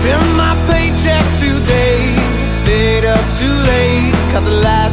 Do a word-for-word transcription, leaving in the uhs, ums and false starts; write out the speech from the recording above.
Spent my paycheck today, stayed up too late, caught the last